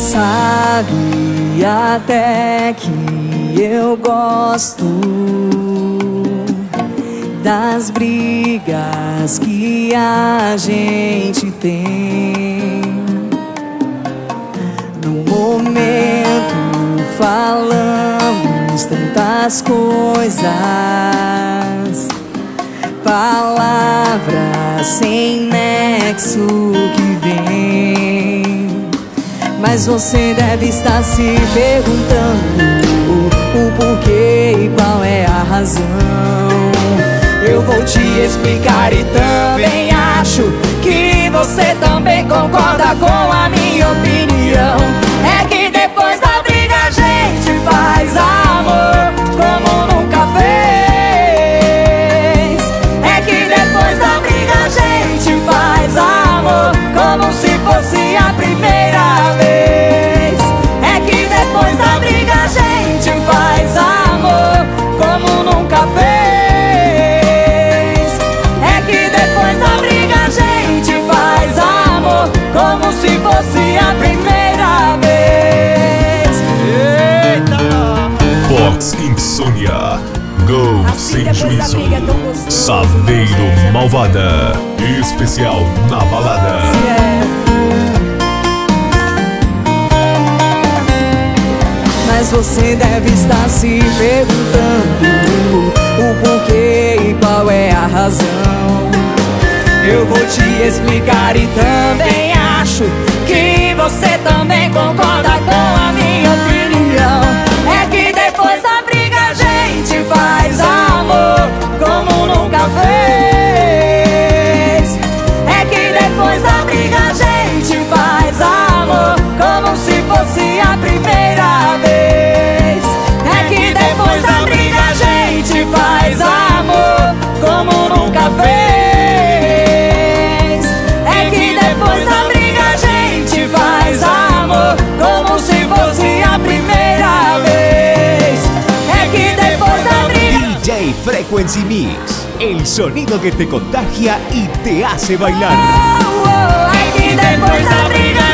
Sabe até que eu gosto das brigas que a gente tem. No momento falamos tantas coisas, palavras sem nexo que vem. Mas você deve estar se perguntando o porquê e qual é a razão. Eu vou te explicar e também acho que você também concorda com a minha opinião. É que depois da briga a gente faz amor como nunca fez. É que depois da briga a gente faz amor como se fosse a primeira vez. É que depois da briga a gente faz amor como nunca fez. Como se fosse a primeira vez. Eita! Vox Insônia, Go Sem Juízo, Saveiro Malvada, especial na balada. Mas você deve estar se perguntando o porquê e qual é a razão. Eu vou te explicar e também acho que você também concorda com a minha opinião. É que depois da briga a gente faz amor como nunca fez. É que depois da briga a gente faz amor como se fosse a primeira vez. É que depois da briga a gente faz amor como nunca fez. Como se fosse a primeira vez. É que depois da briga DJ Frequency Mix, el sonido que te contagia y te hace bailar. É que depois da briga